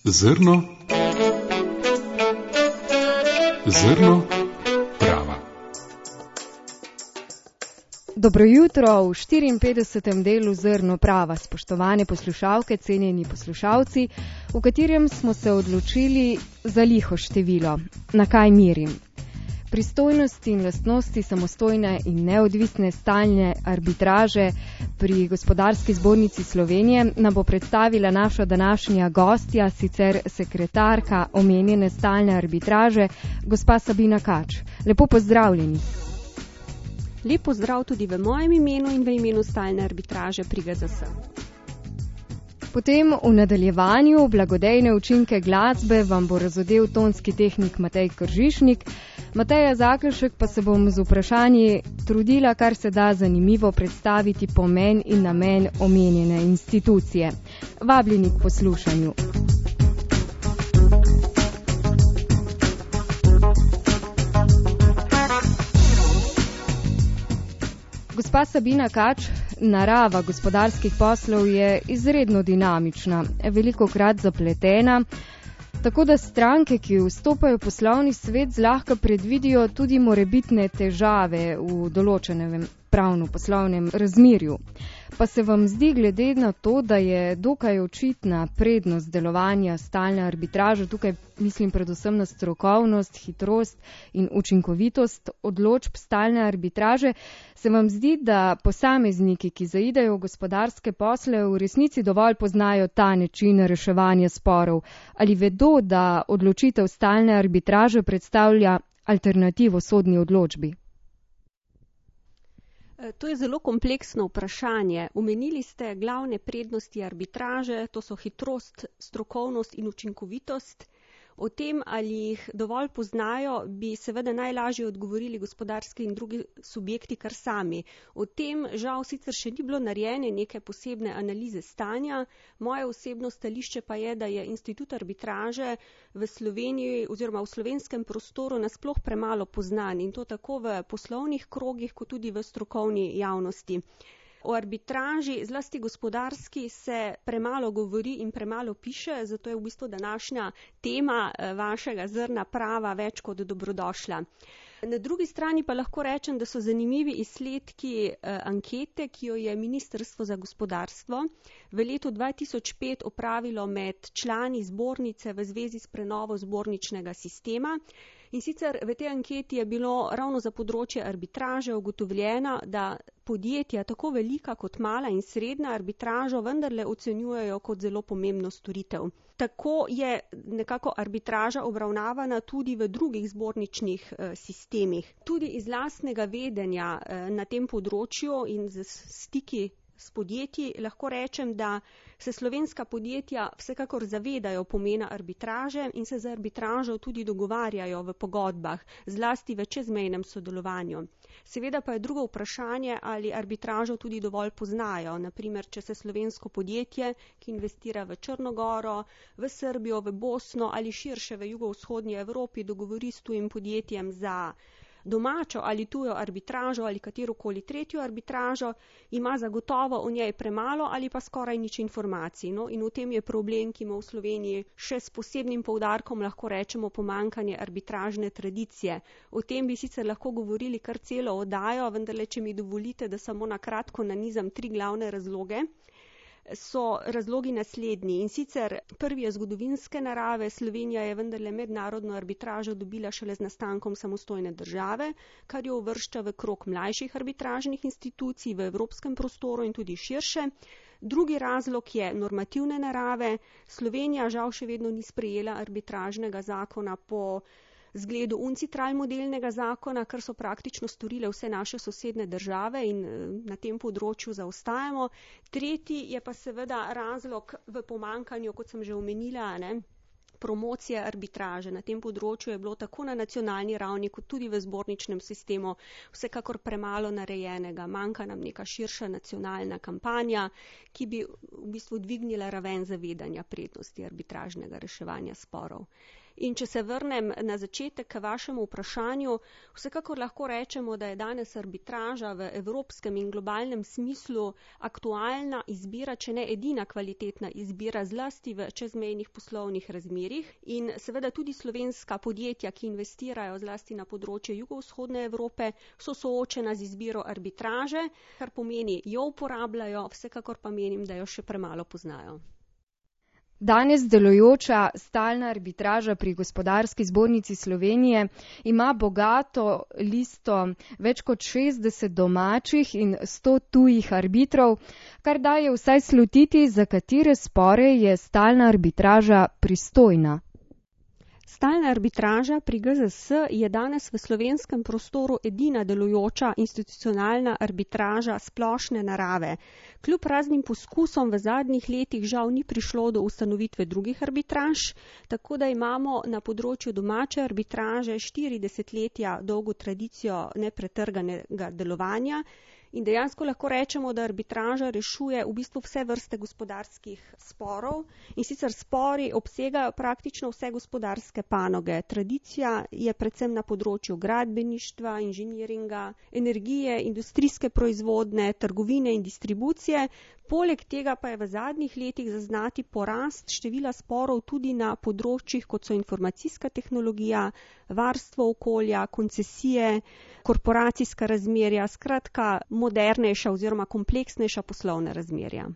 Zrno prava. Dobro jutro v 54. delu Zrno prava, spoštovane poslušalke, cenjeni poslušalci, v katerem smo se odločili za liho število. Na kaj merim? Pristojnosti in lastnosti samostojne in neodvisne stalne arbitraže pri Gospodarski zbornici Slovenije nam bo predstavila naša današnja gostja, sicer sekretarka omenjene stalne arbitraže, gospa Sabina Kač. Lepo pozdravljeni. Lep pozdrav tudi v mojem imenu in v imenu stalne arbitraže pri GZS. Potem v nadaljevanju blagodejne učinke glasbe vam bo razodel tonski tehnik Matej Kržišnik. Mateja Zakelšek pa se bom z vprašanji trudila, kar se da zanimivo predstaviti pomen in namen omenjene institucije. Vabljeni k poslušanju. Gospa Sabina Kač, narava gospodarskih poslov je izredno dinamična, velikokrat zapletena, tako da stranke, ki vstopajo v poslovni svet, zlahka predvidijo tudi morebitne težave v določenem pravno-poslovnem razmerju. Pa se vam zdi, glede na to, da je dokaj očitna prednost delovanja stalne arbitraže, tukaj mislim predvsem na strokovnost, hitrost in učinkovitost odločb stalne arbitraže, se vam zdi, da posamezniki, ki zaidejo v gospodarske posle, v resnici dovolj poznajo ta način reševanja sporov, ali vedo, da odločitev stalne arbitraže predstavlja alternativo sodni odločbi? To je zelo kompleksno vprašanje. Omenili ste glavne prednosti arbitraže, to so hitrost, strokovnost in učinkovitost. O tem, ali jih dovolj poznajo, bi seveda najlažje odgovorili gospodarski in drugi subjekti kar sami. O tem žal sicer še ni bilo narejene neke posebne analize stanja. Moje osebno stališče pa je, da je institut arbitraže v Sloveniji oziroma v slovenskem prostoru nasploh premalo poznan in to tako v poslovnih krogih, kot tudi v strokovni javnosti. O arbitraži, zlasti gospodarski, se premalo govori in premalo piše, zato je v bistvu današnja tema vašega zrna prava več kot dobrodošla. Na drugi strani pa lahko rečem, da so zanimivi izsledki ankete, ki jo je Ministrstvo za gospodarstvo v letu 2005 opravilo med člani zbornice v zvezi s prenovo zborničnega sistema. In sicer v tej anketi je bilo ravno za področje arbitraže ugotovljeno, da podjetja, tako velika kot mala in srednja, arbitražo vendarle ocenjujejo kot zelo pomembno storitev. Tako je nekako arbitraža obravnavana tudi v drugih zborničnih sistemih. Tudi iz lastnega vedenja na tem področju in z stiki s podjetji lahko rečem, da se slovenska podjetja vsekakor zavedajo pomena arbitraže in se za arbitražo tudi dogovarjajo v pogodbah, zlasti v čezmejnem sodelovanju. Seveda pa je drugo vprašanje, ali arbitražo tudi dovolj poznajo. Naprimer, če se slovensko podjetje, ki investira v Črno Goro, v Srbijo, v Bosno ali širše v jugovzhodnji Evropi, dogovori s tujim podjetjem za domačo ali tujo arbitražo ali katerokoli tretjo arbitražo, ima zagotovo o njej premalo ali pa skoraj nič informacij. No, in v tem je problem, ki ima v Sloveniji še s posebnim poudarkom, lahko rečemo, pomanjkanje arbitražne tradicije. O tem bi sicer lahko govorili kar celo oddajo, vendar če mi dovolite, da samo na kratko nanizam 3 glavne razloge. So razlogi naslednji. In sicer prvi je zgodovinske narave. Slovenija je vendarle mednarodno arbitražo dobila šele z nastankom samostojne države, kar jo uvršča v krog mlajših arbitražnih institucij v evropskem prostoru in tudi širše. Drugi razlog je normativne narave. Slovenija žal še vedno ni sprejela arbitražnega zakona po zgledu UNCITRAL modelnega zakona, kar so praktično storile vse naše sosedne države in na tem področju zaostajamo. Tretji je pa seveda razlog v pomanjkanju, kot sem že omenila, promocije arbitraže. Na tem področju je bilo tako na nacionalni ravni, kot tudi v zborničnem sistemu vsekakor premalo narejenega. Manjka nam neka širša nacionalna kampanja, ki bi v bistvu dvignila raven zavedanja prednosti arbitražnega reševanja sporov. In če se vrnem na začetek k vašemu vprašanju, vsekakor lahko rečemo, da je danes arbitraža v evropskem in globalnem smislu aktualna izbira, če ne edina kvalitetna izbira, zlasti v čezmejnih poslovnih razmerjih. In seveda tudi slovenska podjetja, ki investirajo zlasti na področje jugovzhodne Evrope, so soočena z izbiro arbitraže, kar pomeni, jo uporabljajo, vsekakor pa menim, da jo še premalo poznajo. Danes delujoča stalna arbitraža pri Gospodarski zbornici Slovenije ima bogato listo več kot 60 domačih in 100 tujih arbitrov, kar daje vsaj slutiti, za katere spore je stalna arbitraža pristojna. Stalna arbitraža pri GZS je danes v slovenskem prostoru edina delujoča institucionalna arbitraža splošne narave. Kljub raznim poskusom v zadnjih letih žal ni prišlo do ustanovitve drugih arbitraž, tako da imamo na področju domače arbitraže 4 desetletja dolgo tradicijo nepretrganega delovanja. In dejansko lahko rečemo, da arbitraža rešuje v bistvu vse vrste gospodarskih sporov in sicer spori obsegajo praktično vse gospodarske panoge. Tradicija je predvsem na področju gradbeništva, inženiringa, energije, industrijske proizvodne, trgovine in distribucije. Poleg tega pa je v zadnjih letih zaznati porast števila sporov tudi na področjih, kot so informacijska tehnologija, varstvo okolja, koncesije, korporacijska razmerja, skratka modernejša oziroma kompleksnejša poslovna razmerja.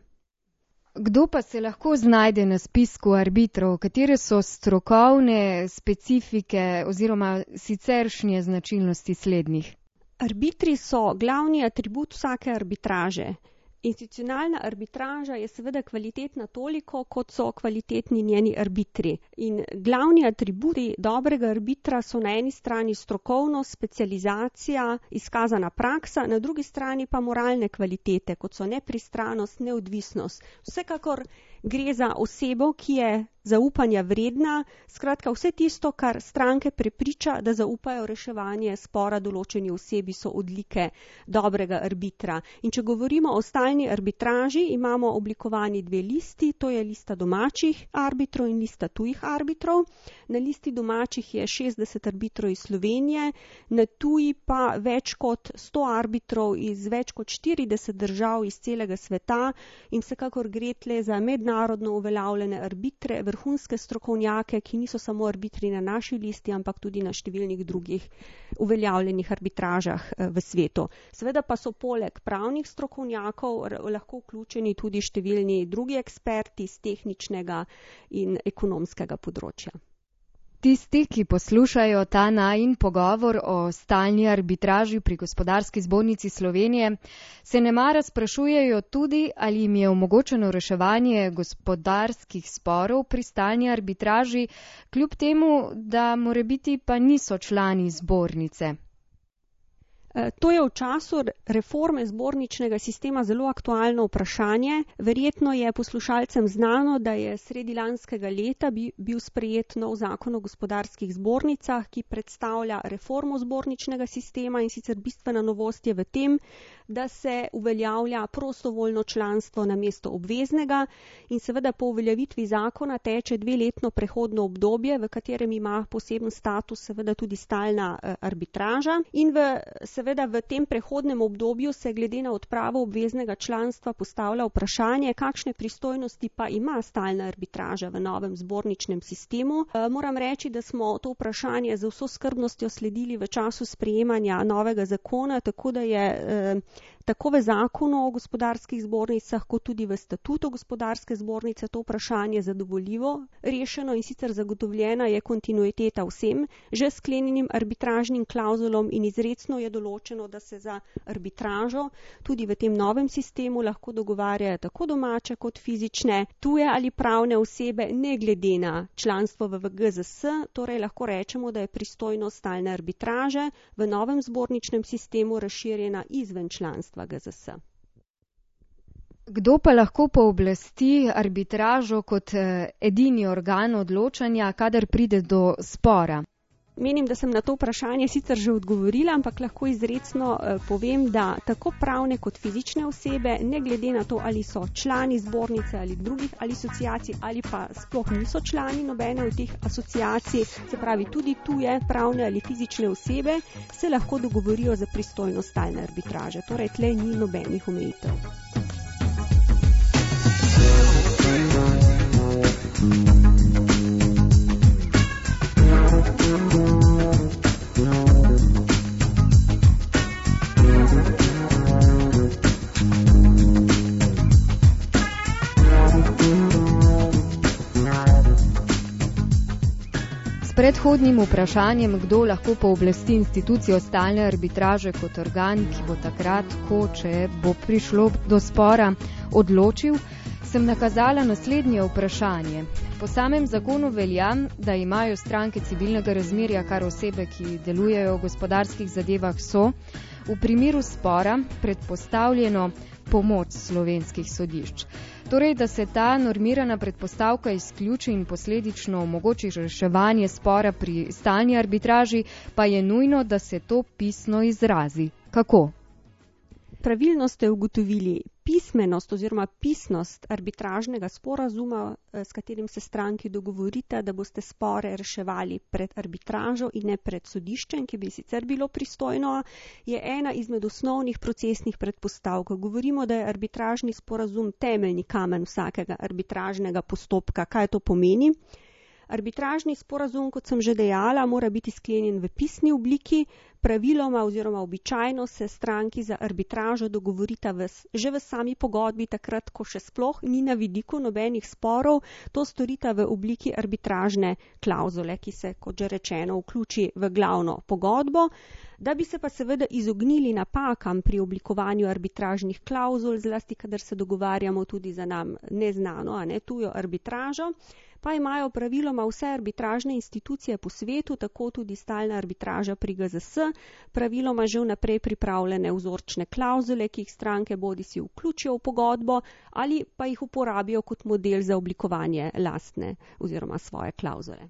Kdo pa se lahko znajde na spisku arbitrov? Katere so strokovne specifike oziroma siceršnje značilnosti slednjih? Arbitri so glavni atribut vsake arbitraže. Institucionalna arbitraža je seveda kvalitetna toliko, kot so kvalitetni njeni arbitri. In glavni atributi dobrega arbitra so na eni strani strokovnost, specializacija, izkazana praksa, na drugi strani pa moralne kvalitete, kot so nepristranost, neodvisnost. Vsekakor gre za osebo, ki je zaupanja vredna, skratka vse tisto, kar stranke prepriča, da zaupajo reševanje spora določeni osebi, so odlike dobrega arbitra. In če govorimo o stalni arbitraži, imamo oblikovani 2 listi, to je lista domačih arbitrov in lista tujih arbitrov. Na listi domačih je 60 arbitrov iz Slovenije, na tuji pa več kot 100 arbitrov iz več kot 40 držav iz celega sveta in vsekakor gre tle za mednarodno uveljavljene arbitre, vrhunske strokovnjake, ki niso samo arbitri na naši listi, ampak tudi na številnih drugih uveljavljenih arbitražah v svetu. Seveda pa so poleg pravnih strokovnjakov lahko vključeni tudi številni drugi eksperti z tehničnega in ekonomskega področja. Tisti, ki poslušajo ta najin pogovor o stalni arbitraži pri Gospodarski zbornici Slovenije, se nemara sprašujejo tudi, ali jim je omogočeno reševanje gospodarskih sporov pri stalni arbitraži, kljub temu, da morebiti pa niso člani zbornice. To je v času reforme zborničnega sistema zelo aktualno vprašanje. Verjetno je poslušalcem znano, da je sredi lanskega leta bil sprejet nov zakon o gospodarskih zbornicah, ki predstavlja reformo zborničnega sistema in sicer bistvena novost je v tem, da se uveljavlja prostovoljno članstvo namesto obveznega in seveda po uveljavitvi zakona teče 2-letno prehodno obdobje, v katerem ima poseben status seveda tudi stalna arbitraža in seveda v tem prehodnem obdobju se glede na odpravo obveznega članstva postavlja vprašanje, kakšne pristojnosti pa ima stalna arbitraža v novem zborničnem sistemu. Moram reči, da smo to vprašanje z vso skrbnostjo sledili v času sprejemanja novega zakona, tako da je tako v zakonu o gospodarskih zbornicah, kot tudi v statutu gospodarske zbornice to vprašanje zadovoljivo rešeno in sicer zagotovljena je kontinuiteta vsem že sklenjenim arbitražnim klauzulom in izrecno je določeno, da se za arbitražo tudi v tem novem sistemu lahko dogovarjajo tako domače kot fizične, tuje ali pravne osebe, ne glede na članstvo v GZS, torej lahko rečemo, da je pristojnost stalne arbitraže v novem zborničnem sistemu razširjena izven članstva GZS. Kdo pa lahko pooblasti arbitražo kot edini organ odločanja, kadar pride do spora? Menim, da sem na to vprašanje sicer že odgovorila, ampak lahko izrecno povem, da tako pravne kot fizične osebe, ne glede na to, ali so člani zbornice ali drugih asociacij ali pa sploh niso člani nobene od teh asociacij, se pravi tudi tuje pravne ali fizične osebe, se lahko dogovorijo za pristojnost stalne arbitraže. Torej, tle ni nobenih omejitev. Predhodnim vprašanjem, kdo lahko pooblasti institucijo stalne arbitraže kot organ, ki bo takrat, če bo prišlo do spora, odločil, sem nakazala naslednje vprašanje. Po samem zakonu velja, da imajo stranke civilnega razmerja kar osebe, ki delujejo v gospodarskih zadevah so, v primeru spora predpostavljeno pomoč slovenskih sodišč. Torej, da se ta normirana predpostavka izključi in posledično omogoči reševanje spora pri stalni arbitraži, pa je nujno, da se to pisno izrazi. Kako? Pravilno ste ugotovili pismenost oziroma pisnost arbitražnega sporazuma, s katerim se stranki dogovorite, da boste spore reševali pred arbitražo in ne pred sodiščem, ki bi sicer bilo pristojno, je ena izmed osnovnih procesnih predpostavk. Govorimo, da je arbitražni sporazum temeljni kamen vsakega arbitražnega postopka. Kaj to pomeni? Arbitražni sporazum, kot sem že dejala, mora biti sklenjen v pisni obliki. Praviloma oziroma običajno se stranki za arbitražo dogovorita že v sami pogodbi, takrat, ko še sploh ni na vidiku nobenih sporov, to storita v obliki arbitražne klauzule, ki se, kot že rečeno, vključi v glavno pogodbo. Da bi se pa seveda izognili napakam pri oblikovanju arbitražnih klauzul, zlasti kadar se dogovarjamo tudi za nam neznano, tujo arbitražo, pa imajo praviloma vse arbitražne institucije po svetu, tako tudi stalna arbitraža pri GZS, praviloma že vnaprej pripravljene vzorčne klauzule, ki jih stranke bodisi vključijo v pogodbo ali pa jih uporabijo kot model za oblikovanje lastne oziroma svoje klauzule.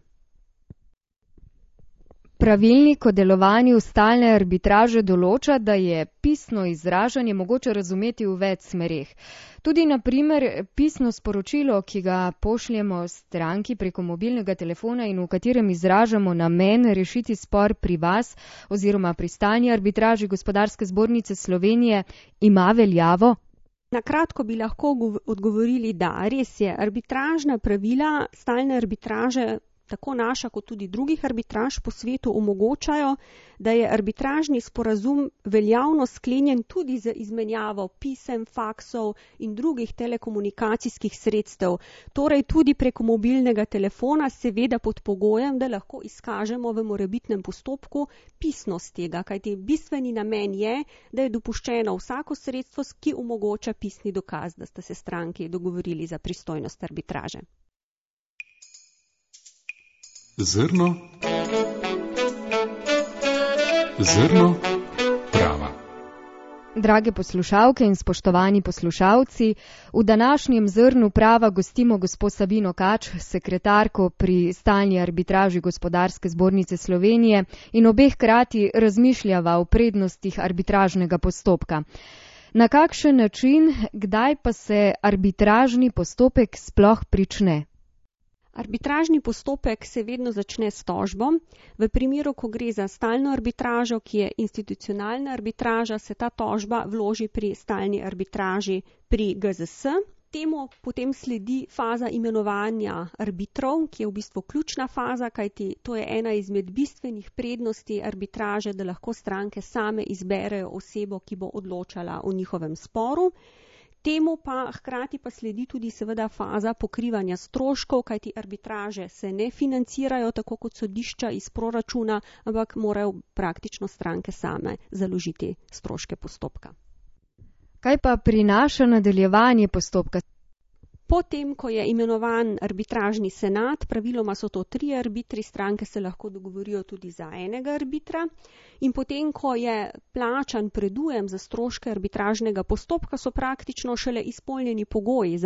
Pravilnik o delovanju stalne arbitraže določa, da je pisno izražanje mogoče razumeti v več smereh. Tudi, na primer, pisno sporočilo, ki ga pošljemo stranki preko mobilnega telefona in v katerem izražamo namen rešiti spor pri vas oziroma pri stalni arbitraži Gospodarske zbornice Slovenije, ima veljavo? Na kratko bi lahko odgovorili, da res je, arbitražna pravila stalne arbitraže, tako naša kot tudi drugih arbitraž po svetu, omogočajo, da je arbitražni sporazum veljavno sklenjen tudi z izmenjavo pisem, faksov in drugih telekomunikacijskih sredstev, torej tudi preko mobilnega telefona, seveda pod pogojem, da lahko izkažemo v morebitnem postopku pisnost tega, kajti bistveni namen je, da je dopuščeno vsako sredstvo, ki omogoča pisni dokaz, da sta se stranki dogovorili za pristojnost arbitraže. Zrno prava. Drage poslušalke in spoštovani poslušalci, v današnjem Zrnu prava gostimo gospo Sabino Kač, sekretarko pri stalni arbitraži Gospodarske zbornice Slovenije, in obeh hkrati razmišljava o prednostih arbitražnega postopka. Na kakšen način, kdaj pa se arbitražni postopek sploh prične? Arbitražni postopek se vedno začne s tožbo. V primeru, ko gre za stalno arbitražo, ki je institucionalna arbitraža, se ta tožba vloži pri stalni arbitraži pri GZS. Temu potem sledi faza imenovanja arbitrov, ki je v bistvu ključna faza, kajti to je ena izmed bistvenih prednosti arbitraže, da lahko stranke same izberejo osebo, ki bo odločala o njihovem sporu. Temu pa hkrati pa sledi tudi seveda faza pokrivanja stroškov, kajti arbitraže se ne financirajo tako kot sodišča iz proračuna, ampak morajo praktično stranke same založiti stroške postopka. Kaj pa prinaša nadaljevanje postopka? Potem, ko je imenovan arbitražni senat, praviloma so to 3 arbitri, stranke se lahko dogovorijo tudi za enega arbitra, in potem, ko je plačan predujem za stroške arbitražnega postopka, so praktično šele izpolnjeni pogoji za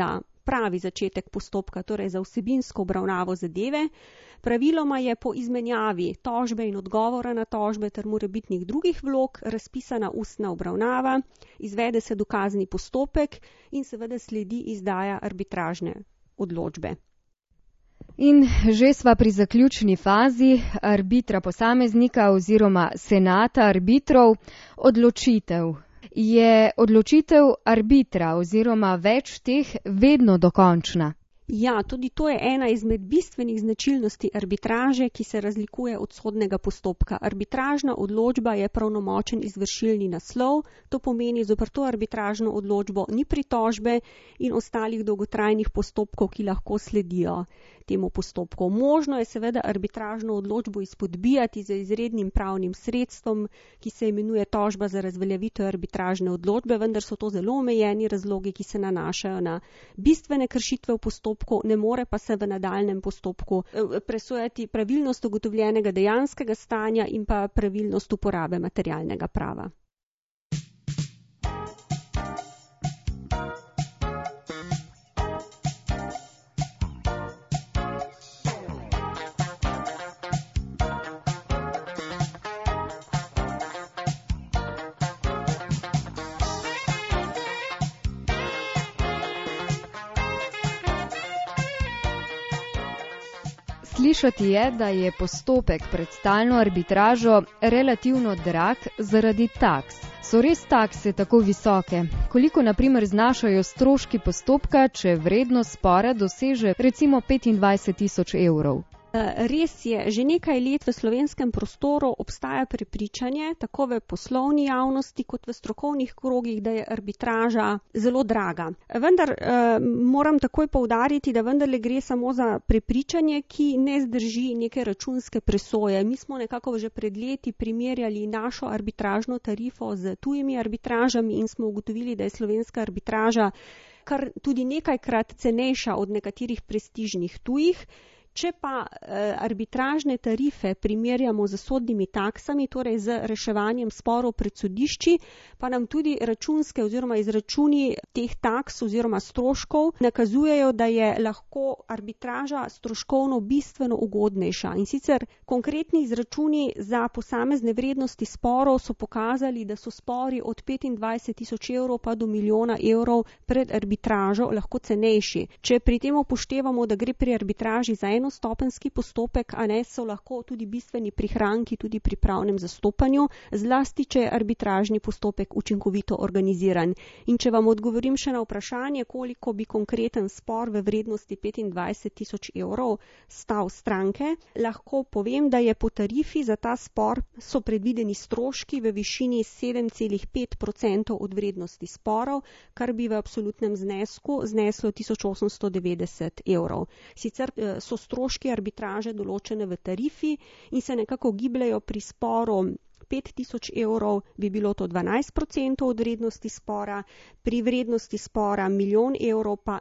pravi začetek postopka, torej za vsebinsko obravnavo zadeve. Praviloma je po izmenjavi tožbe in odgovora na tožbe ter morebitnih drugih vlog razpisana ustna obravnava, izvede se dokazni postopek in seveda sledi izdaja arbitražne odločbe. In že sva pri zaključni fazi arbitra posameznika oziroma senata arbitrov. Odločitev. Je odločitev arbitra oziroma več teh vedno dokončna? Ja, tudi to je ena izmed bistvenih značilnosti arbitraže, ki se razlikuje od sodnega postopka. Arbitražna odločba je pravnomočen izvršilni naslov, to pomeni, zoper to arbitražno odločbo ni pritožbe in ostalih dolgotrajnih postopkov, ki lahko sledijo temu postopku. Možno je seveda arbitražno odločbo izpodbijati z izrednim pravnim sredstvom, ki se imenuje tožba za razveljavitev arbitražne odločbe, vendar so to zelo omejeni razlogi, ki se nanašajo na bistvene kršitve v postopku, ne more pa se v nadaljnjem postopku presojati pravilnost ugotovljenega dejanskega stanja in pa pravilnost uporabe materialnega prava. Slišati je, da je postopek pred stalno arbitražo relativno drag zaradi taks. So res takse tako visoke? Koliko na primer znašajo stroški postopka, če vrednost spora doseže recimo 25.000 evrov? Res je, že nekaj let v slovenskem prostoru obstaja prepričanje, tako v poslovni javnosti kot v strokovnih krogih, da je arbitraža zelo draga. Vendar moram takoj poudariti, da vendarle gre samo za prepričanje, ki ne zdrži neke računske presoje. Mi smo nekako že pred leti primerjali našo arbitražno tarifo z tujimi arbitražami in smo ugotovili, da je slovenska arbitraža kar tudi nekajkrat cenejša od nekaterih prestižnih tujih. Če pa arbitražne tarife primerjamo z sodnimi taksami, torej z reševanjem sporov pred sodišči, pa nam tudi računske oziroma izračuni teh taks oziroma stroškov nakazujejo, da je lahko arbitraža stroškovno bistveno ugodnejša. In sicer konkretni izračuni za posamezne vrednosti sporov so pokazali, da so spori od 25.000 evrov pa do 1 milijona evrov pred arbitražo lahko cenejši. Če pri tem upoštevamo, da gre pri arbitraži za enostopenjski postopek, a ne, so lahko tudi bistveni prihranki tudi pri pravnem zastopanju, zlasti če je arbitražni postopek učinkovito organiziran. In če vam odgovorim še na vprašanje, koliko bi konkreten spor v vrednosti 25.000 evrov stal stranke, lahko povem, da je po tarifi za ta spor so predvideni stroški v višini 7,5% od vrednosti sporov, kar bi v absolutnem znesku zneslo 1890 evrov. Sicer so stroški arbitraže določene v tarifi in se nekako gibljajo pri sporu 5.000 evrov, bi bilo to 12% od vrednosti spora, pri vrednosti spora 1 milijon evrov pa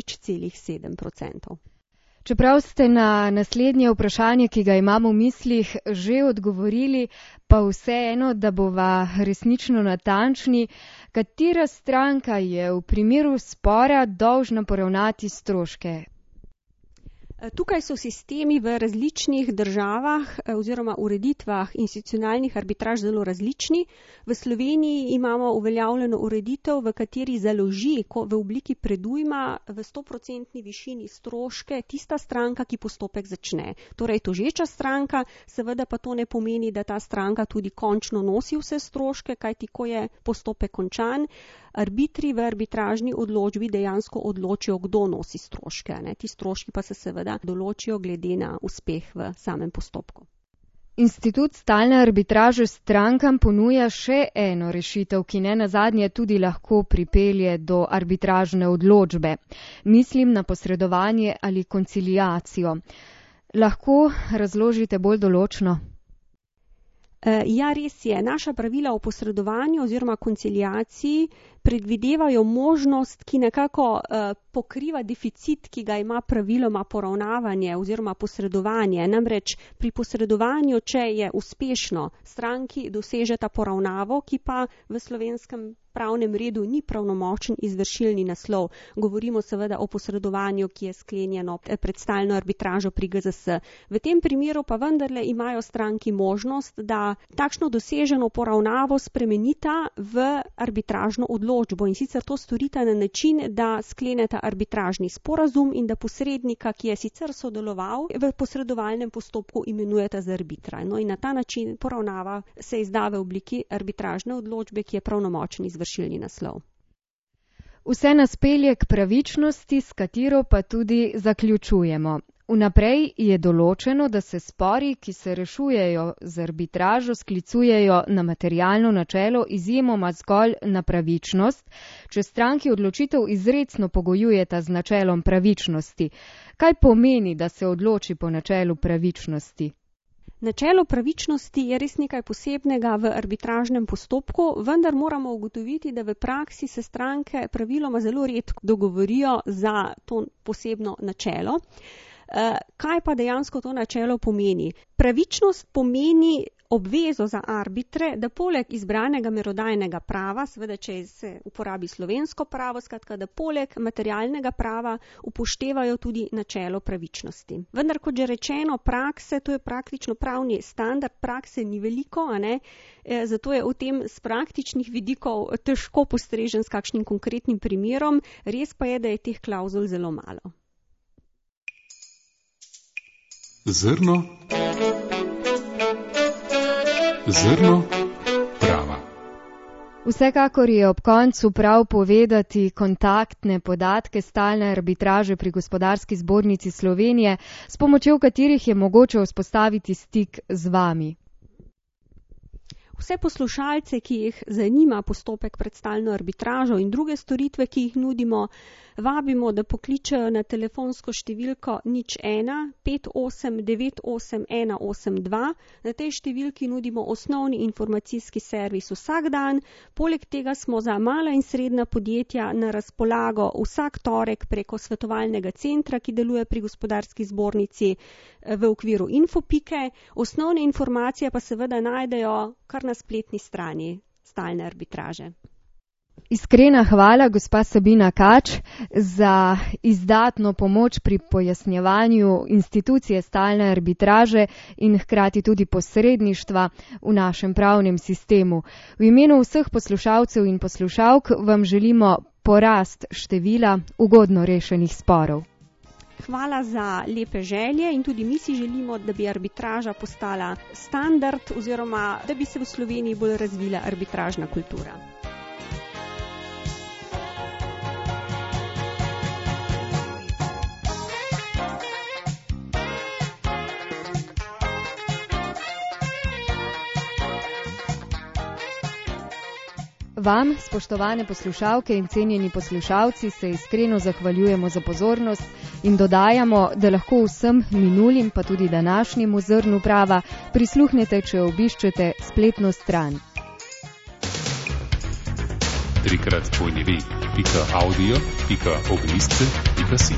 0,7%. Čeprav ste na naslednje vprašanje, ki ga imamo v mislih, že odgovorili, pa vseeno, da bova resnično natančni, katera stranka je v primeru spora dolžna poravnati stroške? Tukaj so sistemi v različnih državah oziroma ureditvah institucionalnih arbitraž zelo različni. V Sloveniji imamo uveljavljeno ureditev, v kateri založi v obliki predujma v 100% višini stroške tista stranka, ki postopek začne. Torej tožeča stranka, seveda pa to ne pomeni, da ta stranka tudi končno nosi vse stroške, kajti ko je postopek končan, arbitri v arbitražni odločbi dejansko odločijo, kdo nosi stroške. Ti stroški pa se seveda določijo glede na uspeh v samem postopku. Institut stalne arbitraže strankam ponuja še eno rešitev, ki ne nazadnje tudi lahko pripelje do arbitražne odločbe. Mislim na posredovanje ali konciliacijo. Lahko razložite bolj določno? Ja, res je. Naša pravila o posredovanju oziroma konciliaciji predvidevajo možnost, ki nekako pokriva deficit, ki ga ima praviloma poravnavanje oziroma posredovanje. Namreč pri posredovanju, če je uspešno, stranki dosežeta poravnavo, ki pa v slovenskem pravnem redu ni pravnomočen izvršilni naslov. Govorimo seveda o posredovanju, ki je sklenjeno pred stalno arbitražo pri GZS. V tem primeru pa vendarle imajo stranki možnost, da takšno doseženo poravnavo spremenita v arbitražno odločbo in sicer to storita na način, da skleneta arbitražni sporazum in da posrednika, ki je sicer sodeloval v posredovalnem postopku, imenujeta za arbitra. No in na ta način poravnava se izda v obliki arbitražne odločbe, ki je pravnomočen izvršilni naslov. Vse nas pelje k pravičnosti, s katero pa tudi zaključujemo. Vnaprej je določeno, da se spori, ki se rešujejo z arbitražo, sklicujejo na materialno načelo, izjemoma zgolj na pravičnost, če stranki odločitev izrecno pogojujeta z načelom pravičnosti. Kaj pomeni, da se odloči po načelu pravičnosti? Načelo pravičnosti je res nekaj posebnega v arbitražnem postopku, vendar moramo ugotoviti, da v praksi se stranke praviloma zelo redko dogovorijo za to posebno načelo. Kaj pa dejansko to načelo pomeni? Pravičnost pomeni obvezo za arbitre, da poleg izbranega merodajnega prava, seveda če se uporabi slovensko pravo, skratka, da poleg materialnega prava upoštevajo tudi načelo pravičnosti. Vendar, kot že rečeno, prakse, to je praktično pravni standard, prakse ni veliko, zato je v tem z praktičnih vidikov težko postrežen s kakšnim konkretnim primerom, res pa je, da je teh klauzul zelo malo. Zrno prava. Vsekakor je ob koncu prav povedati kontaktne podatke stalne arbitraže pri Gospodarski zbornici Slovenije, s pomočjo katerih je mogoče vzpostaviti stik z vami. Vse poslušalce, ki jih zanima postopek pred stalno arbitražo in druge storitve, ki jih nudimo, vabimo, da pokličejo na telefonsko številko 01 58 98 182. Na tej številki nudimo osnovni informacijski servis vsak dan. Poleg tega smo za mala in srednja podjetja na razpolago vsak torek preko svetovalnega centra, ki deluje pri Gospodarski zbornici v okviru Infopike. Osnovne informacije pa seveda najdejo kar na spletni strani stalne arbitraže. Iskrena hvala, gospa Sabina Kač, za izdatno pomoč pri pojasnjevanju institucije stalne arbitraže in hkrati tudi posredništva v našem pravnem sistemu. V imenu vseh poslušalcev in poslušalk vam želimo porast števila ugodno rešenih sporov. Hvala za lepe želje in tudi mi si želimo, da bi arbitraža postala standard oziroma da bi se v Sloveniji bolj razvila arbitražna kultura. Vam, spoštovane poslušalke in cenjeni poslušalci, se iskreno zahvaljujemo za pozornost in dodajamo, da lahko vsem minulim, pa tudi današnjemu zrnu prava, prisluhnete, če obiščete spletno stran. www.audio.ognisce.si.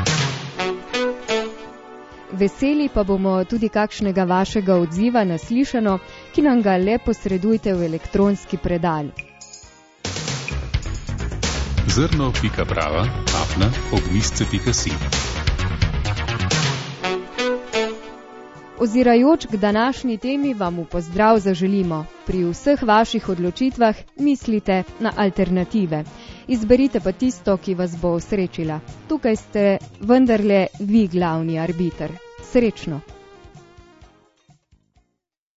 Veseli pa bomo tudi kakšnega vašega odziva na slišano, ki nam ga le posredujte v elektronski predal. zrno.prava@ognisce.si. Ozirajoč k današnji temi vam v pozdrav zaželimo. Pri vseh vaših odločitvah mislite na alternative. Izberite pa tisto, ki vas bo osrečila. Tukaj ste vendarle vi glavni arbiter. Srečno!